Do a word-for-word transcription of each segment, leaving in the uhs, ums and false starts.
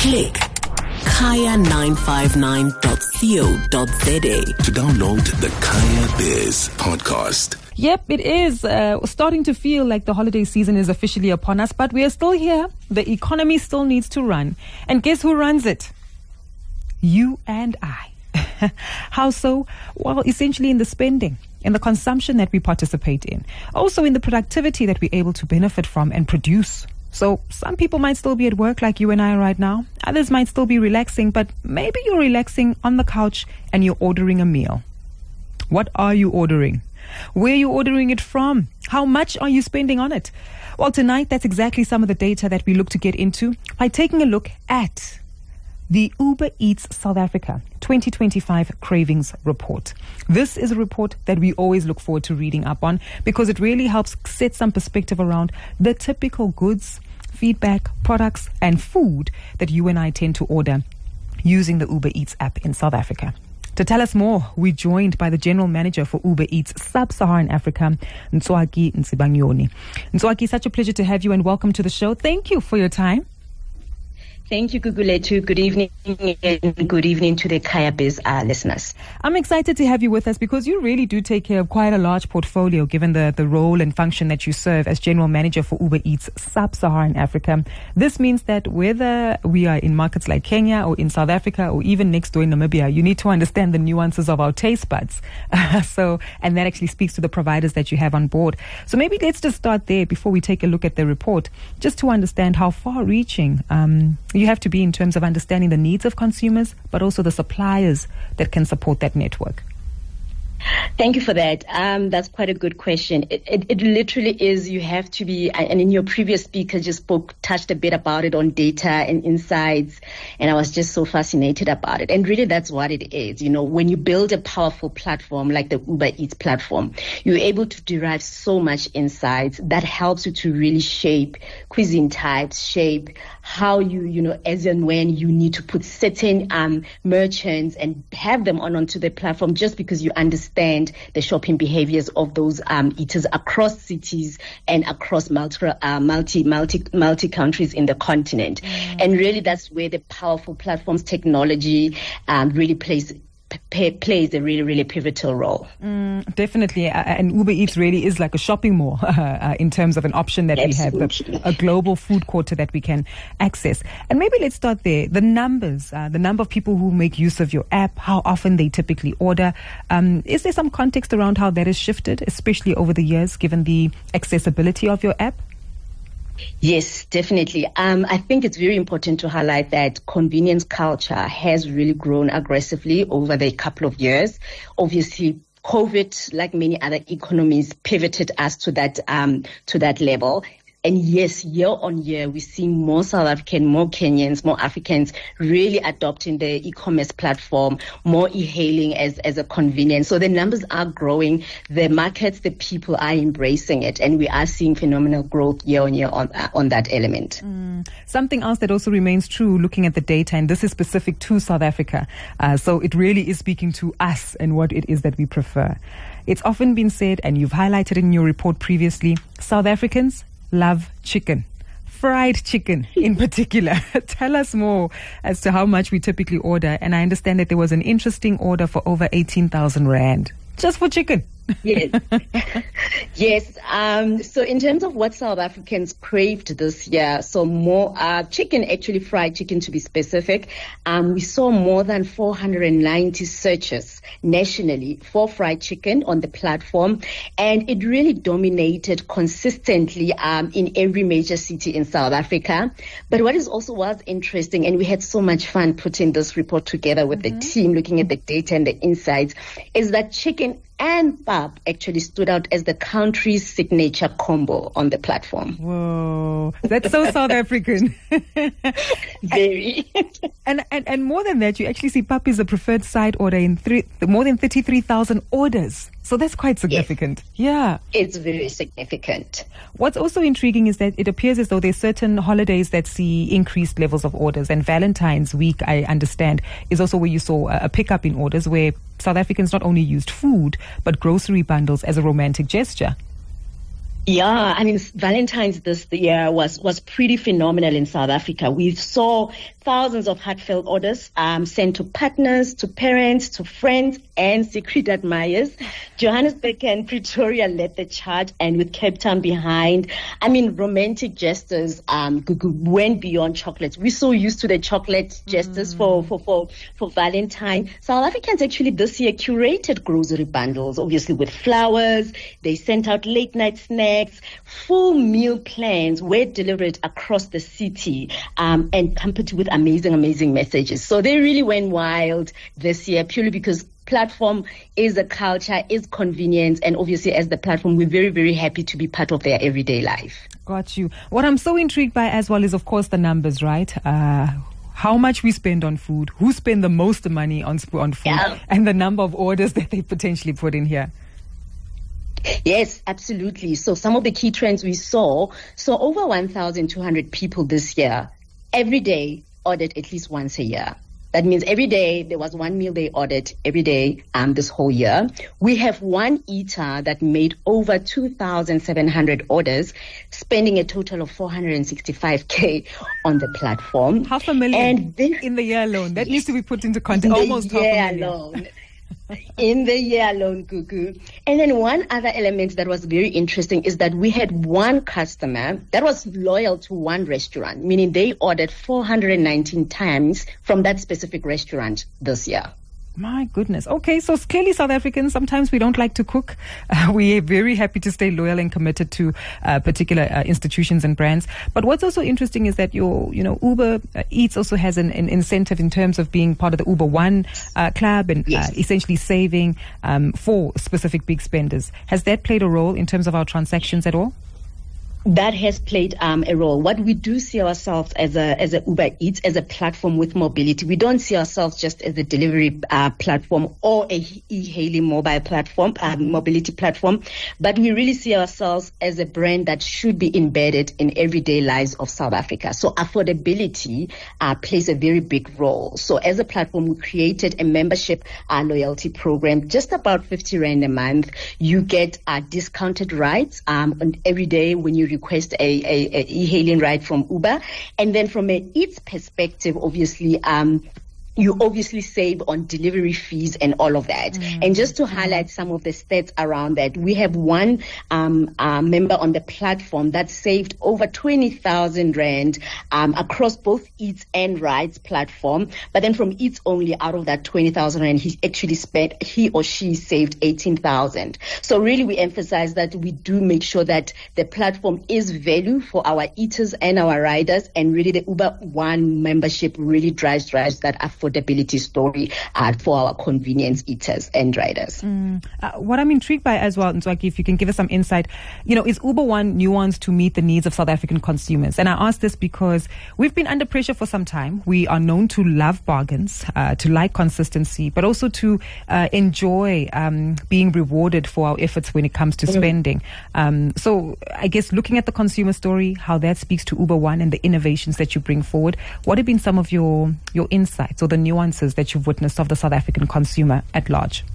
Click kaya nine five nine dot co dot za to download the Kaya Biz podcast. Yep, it is uh, starting to feel like the holiday season is officially upon us, but we are still here. The economy still needs to run. And guess who runs it? You and I. How so? Well, essentially in the spending, in the consumption that we participate in, also in the productivity that we're able to benefit from and produce. So some people might still be at work like you and I right now. Others might still be relaxing, but maybe you're relaxing on the couch and you're ordering a meal. What are you ordering? Where are you ordering it from? How much are you spending on it? Well, tonight, that's exactly some of the data that we look to get into by taking a look at the Uber Eats South Africa twenty twenty-five Cravings Report. This is a report that we always look forward to reading up on because it really helps set some perspective around the typical goods, feedback, products, and food that you and I tend to order using the Uber Eats app in South Africa. To tell us more, we're joined by the General Manager for Uber Eats Sub-Saharan Africa, Ntswaki Nsibanyoni. Ntswaki, such a pleasure to have you and welcome to the show. Thank you for your time. Thank you, Guguletu. Good evening and good evening to the Kaya Biz uh, listeners. I'm excited to have you with us because you really do take care of quite a large portfolio given the, the role and function that you serve as General Manager for Uber Eats Sub-Saharan Africa. This means that whether we are in markets like Kenya or in South Africa or even next door in Namibia, you need to understand the nuances of our taste buds. so, and that actually speaks to the providers that you have on board. So maybe let's just start there before we take a look at the report, just to understand how far-reaching um, you have to be in terms of understanding the needs of consumers, but also the suppliers that can support that network. Thank you for that. Um, that's quite a good question. It, it, it literally is, you have to be, and in your previous speaker just spoke, touched a bit about it on data and insights, and I was just so fascinated about it. And really that's what it is. You know, when you build a powerful platform like the Uber Eats platform, you're able to derive so much insights that helps you to really shape cuisine types, shape how you, you know, as and when you need to put certain um, merchants and have them on onto the platform just because you understand the shopping behaviors of those um, eaters across cities and across multi, uh, multi, multi, multi countries in the continent. Mm. And really that's where the powerful platforms technology um, really plays P- plays a really, really pivotal role. Mm, definitely. Uh, and Uber Eats really is like a shopping mall uh, uh, in terms of an option that Absolutely. we have, a, a global food court that we can access. And maybe let's start there. The numbers, uh, the number of people who make use of your app, how often they typically order. Um, is there some context around how that has shifted, especially over the years, given the accessibility of your app? Yes, definitely. Um, I think it's very important to highlight that convenience culture has really grown aggressively over the couple of years. Obviously, COVID, like many other economies, pivoted us to that um, to that level. And yes, year on year, we see more South African, more Kenyans, more Africans really adopting the e-commerce platform, more e-hailing as, as a convenience. So the numbers are growing. The markets, the people are embracing it. And we are seeing phenomenal growth year on year on, uh, on that element. Mm. Something else that also remains true looking at the data, and this is specific to South Africa. Uh, so it really is speaking to us and what it is that we prefer. It's often been said, and you've highlighted in your report previously, South Africans love chicken, fried chicken in particular. Tell us more as to how much we typically order. And I understand that there was an interesting order for over eighteen thousand rand just for chicken. Yes. yes. Um, so in terms of what South Africans craved this year, so more uh, chicken, actually fried chicken to be specific, um, we saw more than four hundred ninety searches nationally for fried chicken on the platform. And it really dominated consistently um, in every major city in South Africa. But what is also was interesting, and we had so much fun putting this report together with mm-hmm. the team, looking at the data and the insights, is that chicken and pap actually stood out as the country's signature combo on the platform. Whoa, that's so South African. Very. and, and and more than that, you actually see pap is a preferred side order in three, more than thirty-three thousand orders. So that's quite significant. Yes. Yeah. It's very significant. What's also intriguing is that it appears as though there's certain holidays that see increased levels of orders. And Valentine's Week, I understand, is also where you saw a pickup in orders where South Africans not only used food, but grocery bundles as a romantic gesture. Yeah, I mean, Valentine's this year was, was pretty phenomenal in South Africa. We saw thousands of heartfelt orders um, sent to partners, to parents, to friends, and secret admirers. Johannesburg and Pretoria led the charge, and with Cape Town behind. I mean, romantic gestures um, went beyond chocolates. We're so used to the chocolate gestures mm. for, for, for, for Valentine. South Africans actually this year curated grocery bundles, obviously with flowers. They sent out late night snacks. Full meal plans were delivered across the city um, and accompanied with amazing, amazing messages. So they really went wild this year purely because platform is a culture, is convenience, and obviously as the platform, we're very, very happy to be part of their everyday life. Got you. What I'm so intrigued by as well is, of course, the numbers, right? Uh, how much we spend on food, who spend the most money on, on food, yeah. and the number of orders that they potentially put in here. Yes, absolutely. So some of the key trends we saw, so over one thousand two hundred people this year, every day ordered at least once a year. That means every day there was one meal they ordered every day um, this whole year. We have one eater that made over two thousand seven hundred orders, spending a total of four hundred sixty-five K on the platform. Half a million and this, in the year alone. That yes, needs to be put into context. Almost half a million. Alone. In the year alone, Gugu. And then one other element that was very interesting is that we had one customer that was loyal to one restaurant, meaning they ordered four hundred nineteen times from that specific restaurant this year. My goodness. Okay, so clearly South Africans, sometimes we don't like to cook. Uh, we're very happy to stay loyal and committed to uh, particular uh, institutions and brands. But what's also interesting is that your, you know, Uber uh, Eats also has an, an incentive in terms of being part of the Uber One uh, club and yes. uh, essentially saving um, for specific big spenders. Has that played a role in terms of our transactions at all? That has played um, a role. What we do see ourselves as a as a Uber Eats, as a platform with mobility. We don't see ourselves just as a delivery uh, platform or a e-hailing mobile platform, uh, mobility platform, but we really see ourselves as a brand that should be embedded in everyday lives of South Africa. So affordability uh, plays a very big role. So as a platform, we created a membership uh, loyalty program, just about fifty rand a month. You get uh, discounted rides um, on every day when you request a, a, a e-hailing ride from Uber. And then from an Eats perspective, obviously, um, you obviously save on delivery fees and all of that. Mm-hmm. And just to highlight some of the stats around that, we have one um, uh, member on the platform that saved over twenty thousand rand um, across both Eats and Rides platform. But then from Eats only, out of that twenty thousand rand, he actually spent, he or she saved eighteen thousand. So really we emphasize that we do make sure that the platform is value for our eaters and our riders, and really the Uber One membership really drives, drives that affordability story uh, for our convenience eaters and riders. Mm. Uh, what I'm intrigued by as well, Ntswaki, if you can give us some insight, you know, is Uber One nuanced to meet the needs of South African consumers? And I ask this because we've been under pressure for some time. We are known to love bargains, uh, to like consistency, but also to uh, enjoy um, being rewarded for our efforts when it comes to mm. spending. Um, so I guess looking at the consumer story, how that speaks to Uber One and the innovations that you bring forward, what have been some of your, your insights or the nuances that you've witnessed of the South African consumer at large?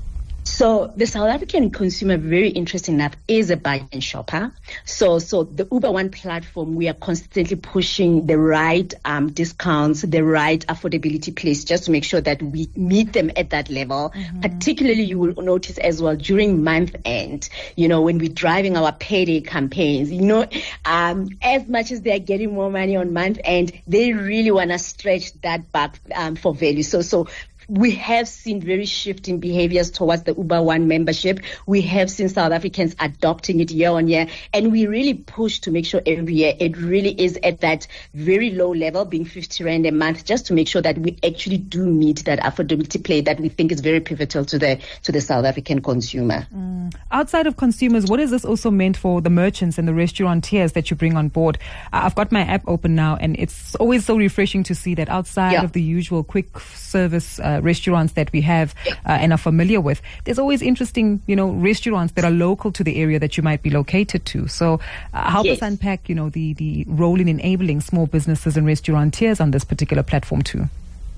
So the South African consumer, very interesting enough, is a bargain shopper. So, so the Uber One platform, we are constantly pushing the right um, discounts, the right affordability place, just to make sure that we meet them at that level. Mm-hmm. Particularly, you will notice as well during month end, you know, when we're driving our payday campaigns, you know, um, as much as they're getting more money on month end, they really want to stretch that back um, for value. So, so. We have seen very shifting behaviors towards the Uber One membership. We have seen South Africans adopting it year on year, and we really push to make sure every year it really is at that very low level, being fifty rand a month, just to make sure that we actually do meet that affordability play that we think is very pivotal to the to the South African consumer. Mm. Outside of consumers, what is this also meant for the merchants and the restaurateurs that you bring on board? Uh, I've got my app open now, and it's always so refreshing to see that outside yeah. of the usual quick service uh, restaurants that we have uh, and are familiar with, there's always interesting, you know, restaurants that are local to the area that you might be located to. So uh, help yes. us unpack, you know, the, the role in enabling small businesses and restaurateurs on this particular platform too.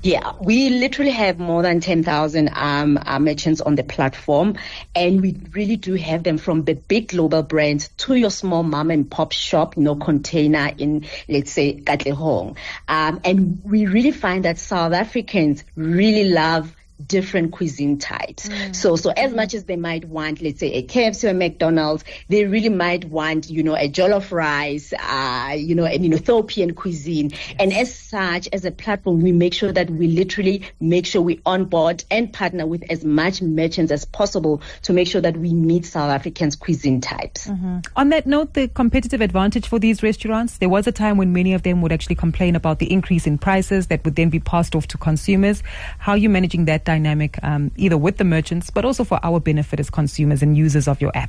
Yeah, we literally have more than ten thousand um, uh, merchants on the platform, and we really do have them from the big global brands to your small mom and pop shop, you know, container in, let's say, Katlehong. Um, and we really find that South Africans really love different cuisine types. Mm. So, so as much as they might want, let's say, a K F C or McDonald's, they really might want, you know, a jollof rice, uh, you know, an Ethiopian cuisine. Yes. And as such, as a platform, we make sure that we literally make sure we onboard and partner with as much merchants as possible to make sure that we meet South Africans' cuisine types. Mm-hmm. On that note, the competitive advantage for these restaurants, there was a time when many of them would actually complain about the increase in prices that would then be passed off to consumers. How are you managing that dynamic, um, either with the merchants, but also for our benefit as consumers and users of your app?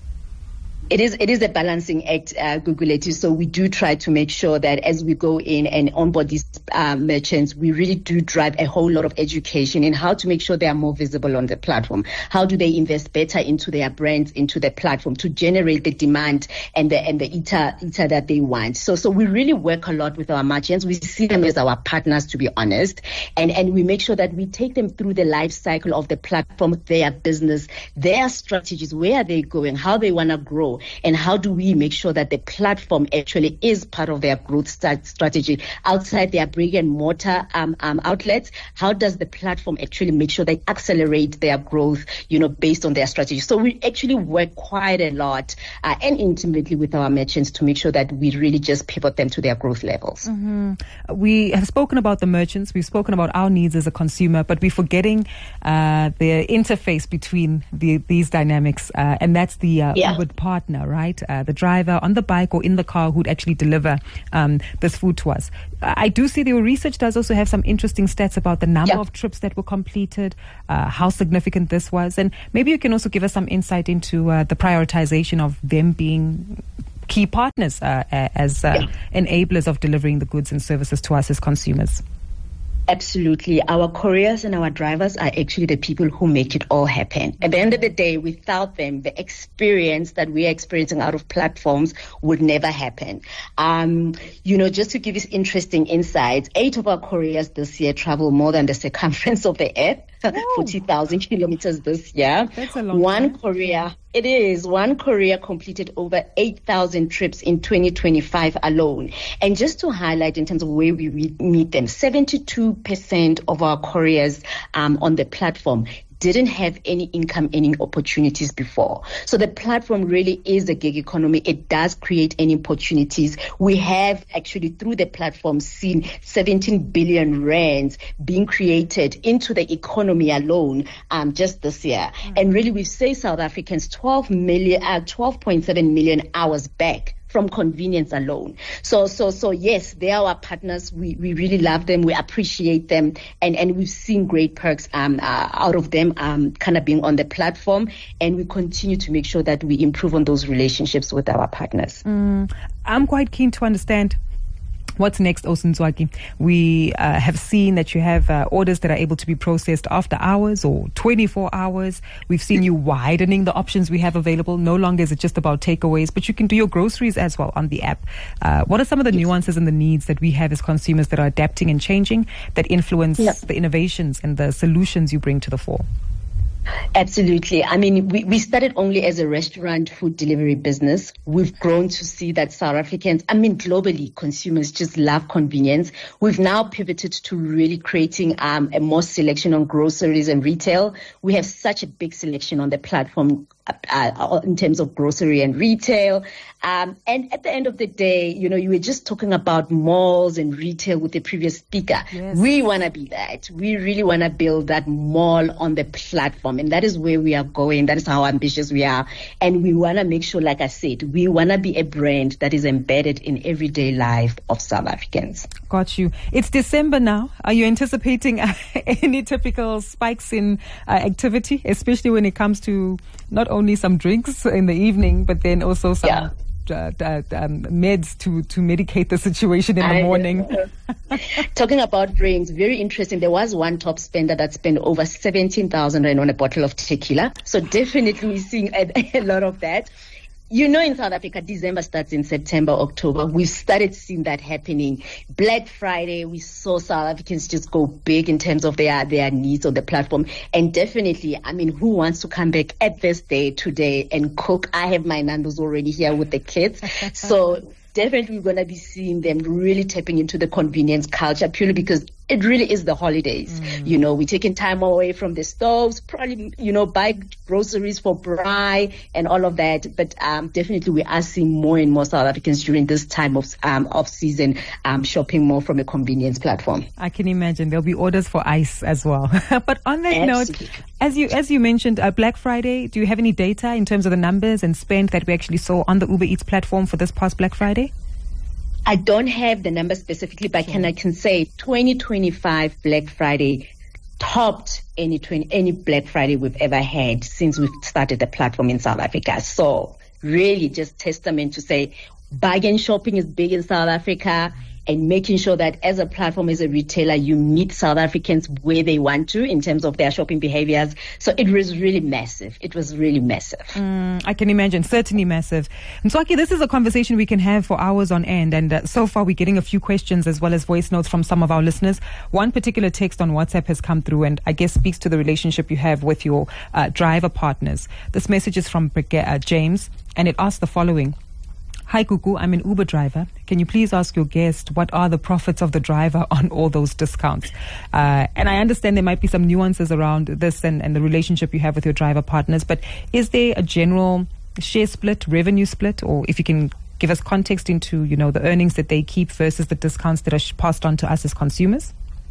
It is it is a balancing act, uh, Guguletu. So we do try to make sure that as we go in and onboard these uh, merchants, we really do drive a whole lot of education in how to make sure they are more visible on the platform. How do they invest better into their brands, into the platform to generate the demand and the and the eater, eater that they want. So so we really work a lot with our merchants. We see them as our partners, to be honest, and and we make sure that we take them through the life cycle of the platform, their business, their strategies, where are they going, how they want to grow. And how do we make sure that the platform actually is part of their growth strategy outside their brick and mortar um, um, outlets? How does the platform actually make sure they accelerate their growth, you know, based on their strategy? So we actually work quite a lot uh, and intimately with our merchants to make sure that we really just pivot them to their growth levels. Mm-hmm. We have spoken about the merchants, we've spoken about our needs as a consumer, but we're forgetting uh, the interface between the, these dynamics, uh, and that's the uh, yeah. Uber partner. Right, uh, the driver on the bike or in the car who'd actually deliver um, this food to us. I do see that your research does also have some interesting stats about the number yeah. of trips that were completed, uh, how significant this was, and maybe you can also give us some insight into uh, the prioritization of them being key partners uh, as uh, yeah. enablers of delivering the goods and services to us as consumers. Absolutely. Our couriers and our drivers are actually the people who make it all happen. At the end of the day, without them, the experience that we are experiencing out of platforms would never happen. Um, you know, just to give you interesting insights, eight of our couriers this year travel more than the circumference of the earth, oh. forty thousand kilometers this year. That's a long One time. courier, it is, one courier completed over eight thousand trips in twenty twenty-five alone. And just to highlight in terms of where we meet them, seventy-two percent of our couriers um, on the platform didn't have any income earning opportunities before. So the platform really is a gig economy. It does create any opportunities. We have actually through the platform seen seventeen billion rands being created into the economy alone um, just this year. Mm-hmm. And really we say South Africans twelve million, uh, twelve point seven million hours back from convenience alone. So, so, so yes, they are our partners. We, we really love them. We appreciate them. And, and we've seen great perks, um, uh, out of them, um, kind of being on the platform. And we continue to make sure that we improve on those relationships with our partners. Mm, I'm quite keen to understand what's next, Osunzwaki. We uh, have seen that you have uh, orders that are able to be processed after hours or twenty-four hours. We've seen you widening the options we have available. No longer is it just about takeaways, but you can do your groceries as well on the app. Uh, what are some of the nuances and the needs that we have as consumers that are adapting and changing that influence yeah. the innovations and the solutions you bring to the fore? Absolutely. I mean, we, we started only as a restaurant food delivery business. We've grown to see that South Africans, I mean, globally, consumers just love convenience. We've now pivoted to really creating um, a more selection on groceries and retail. We have such a big selection on the platform uh, in terms of grocery and retail. Um, and at the end of the day, you know, you were just talking about malls and retail with the previous speaker. Yes. We want to be that. We really want to build that mall on the platform. And that is where we are going. That is how ambitious we are. And we want to make sure, like I said, we want to be a brand that is embedded in everyday life of South Africans. Got you. It's December now. Are you anticipating any typical spikes in uh, activity, especially when it comes to not only some drinks in the evening, but then also some yeah. uh, uh, um, meds to, to medicate the situation in the I morning? Talking about drinks, very interesting. There was one top spender that spent over seventeen thousand rand on a bottle of tequila. So definitely we're seeing a, a lot of that. You know, in South Africa, December starts in September, October. We've started seeing that happening. Black Friday, we saw South Africans just go big in terms of their, their needs on the platform. And definitely, I mean, who wants to come back at this day today and cook? I have my Nando's already here with the kids. So definitely we're going to be seeing them really tapping into the convenience culture purely because it really is the holidays. Mm. You know, we're taking time away from the stoves, probably, you know, buy groceries for braai and all of that. But um, definitely we are seeing more and more South Africans during this time of um, off season um, shopping more from a convenience platform. I can imagine there'll be orders for ice as well. But on that Absolutely. note, as you as you mentioned, uh, Black Friday, do you have any data in terms of the numbers and spend that we actually saw on the Uber Eats platform for this past Black Friday? I don't have the number specifically, but sure. can I can say twenty twenty-five Black Friday topped any twenty, any Black Friday we've ever had since we've started the platform in South Africa. So really just testament to say bargain shopping is big in South Africa, and making sure that as a platform, as a retailer, you meet South Africans where they want to in terms of their shopping behaviors. So it was really massive. It was really massive. Mm, I can imagine, certainly massive. Mswaki, this is a conversation we can have for hours on end. And uh, so far, we're getting a few questions as well as voice notes from some of our listeners. One particular text on WhatsApp has come through and I guess speaks to the relationship you have with your uh, driver partners. This message is from uh, James, and it asks the following. Hi, Kuku. I'm an Uber driver. Can you please ask your guest what are the profits of the driver on all those discounts? Uh, and I understand there might be some nuances around this and, and the relationship you have with your driver partners, but is there a general share split, revenue split, or if you can give us context into, you know, the earnings that they keep versus the discounts that are passed on to us as consumers?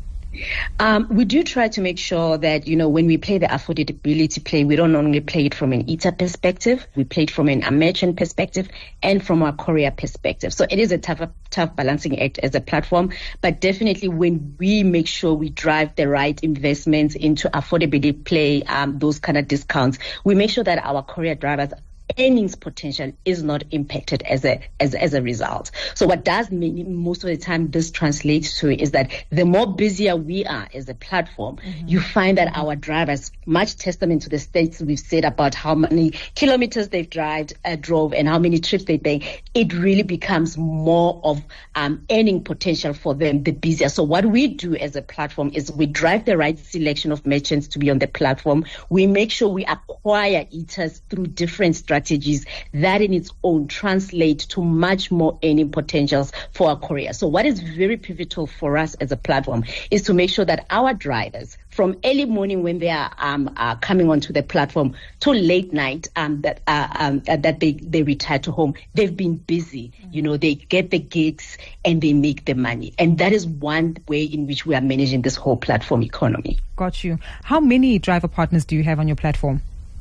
Um, we do try to make sure that, you know, when we play the affordability play, we don't only play it from an eater perspective, we play it from an, a merchant perspective and from our courier perspective. So it is a tough, tough balancing act as a platform, but definitely when we make sure we drive the right investments into affordability play, um, those kind of discounts, we make sure that our courier drivers earnings potential is not impacted as a as as a result. So what does mean most of the time this translates to is that the more busier we are as a platform, mm-hmm. you find that our drivers, much testament to the stats we've said about how many kilometers they've drive, uh, drove and how many trips they take, it really becomes more of um, earning potential for them the busier. So what we do as a platform is we drive the right selection of merchants to be on the platform. We make sure we acquire eaters through different strategies strategies that in its own translate to much more earning potentials for our courier. So what is very pivotal for us as a platform is to make sure that our drivers from early morning when they are um, uh, coming onto the platform to late night um, that uh, um, uh, that they, they retire to home, they've been busy. Mm-hmm. You know, they get the gigs and they make the money. And that is one way in which we are managing this whole platform economy. Got you. How many driver partners do you have on your platform?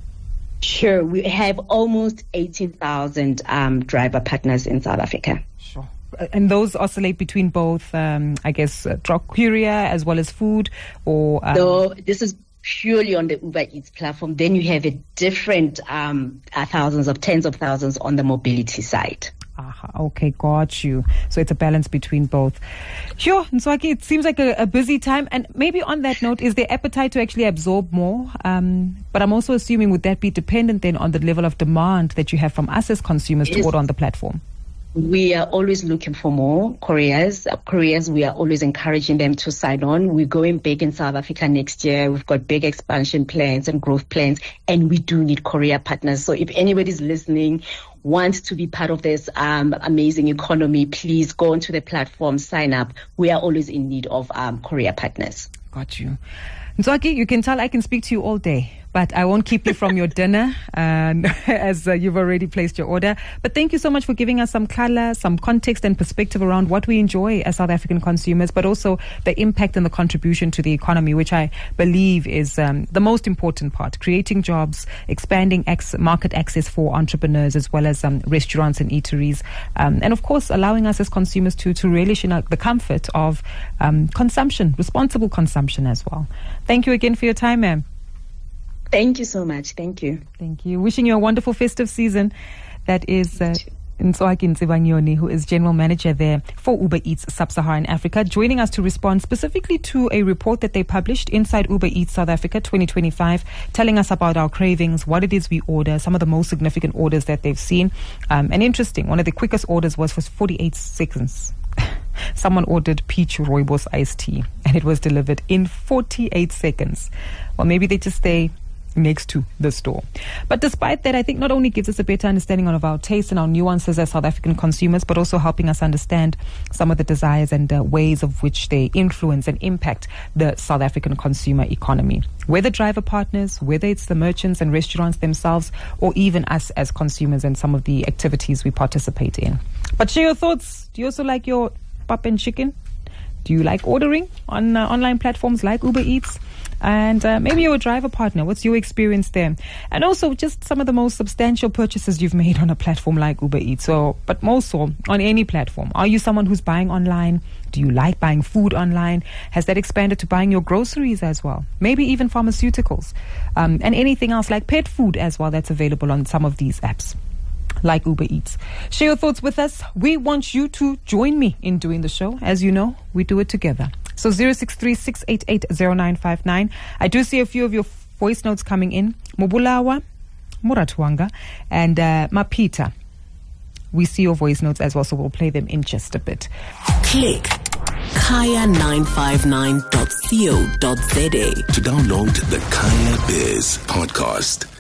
Sure. We have almost eighteen thousand um, driver partners in South Africa. Sure. And those oscillate between both, um, I guess, uh, truck courier as well as food or... Um... So this is purely on the Uber Eats platform. Then you have a different um, uh, thousands of tens of thousands on the mobility side. Ah, okay, got you. So it's a balance between both. Sure, Mswaki, it seems like a, a busy time. And maybe on that note, is there appetite to actually absorb more? Um, but I'm also assuming, would that be dependent then on the level of demand that you have from us as consumers yes. to order on the platform? We are always looking for more couriers. Uh, couriers, we are always encouraging them to sign on. We're going big in South Africa next year. We've got big expansion plans and growth plans, and we do need courier partners. So if anybody's listening, wants to be part of this um, amazing economy, please go onto the platform, sign up. We are always in need of um, courier partners. Got you. Mswaki, you can tell I can speak to you all day, but I won't keep you from your dinner um, as uh, you've already placed your order. But thank you so much for giving us some color, some context and perspective around what we enjoy as South African consumers, but also the impact and the contribution to the economy, which I believe is um, the most important part, creating jobs, expanding ex- market access for entrepreneurs as well as um, restaurants and eateries, um, and of course allowing us as consumers to, to relish in uh, the comfort of um, consumption, responsible consumption as well. Thank you again for your time, ma'am. Thank you so much. Thank you. Thank you. Wishing you a wonderful festive season. That is uh, Ntswaki Ntsibanyoni, who is General Manager there for Uber Eats Sub-Saharan Africa, joining us to respond specifically to a report that they published inside Uber Eats South Africa twenty twenty-five, telling us about our cravings, what it is we order, some of the most significant orders that they've seen. Um, and interesting, one of the quickest orders was for forty-eight seconds. Someone ordered peach rooibos iced tea and it was delivered in forty-eight seconds. Well, maybe they just stay next to the store. But despite that, I think not only gives us a better understanding of our tastes and our nuances as South African consumers, but also helping us understand some of the desires and uh, ways of which they influence and impact the South African consumer economy. Whether driver partners, whether it's the merchants and restaurants themselves, or even us as consumers and some of the activities we participate in. But share your thoughts. Do you also like your pap and chicken? Do you like ordering on uh, online platforms like Uber Eats? And uh, maybe you're a driver partner. What's your experience there? And also just some of the most substantial purchases you've made on a platform like Uber Eats, or, but more so on any platform. Are you someone who's buying online? Do you like buying food online? Has that expanded to buying your groceries as well? Maybe even pharmaceuticals um, and anything else like pet food as well that's available on some of these apps like Uber Eats. Share your thoughts with us. We want you to join me in doing the show. As you know, we do it together. So zero six three, six eight eight, zero nine five nine. I do see a few of your voice notes coming in. Mubulawa, Muratwanga, and uh, Mapita. We see your voice notes as well, so we'll play them in just a bit. Click kaya nine five nine dot co dot za to download the Kaya Biz podcast.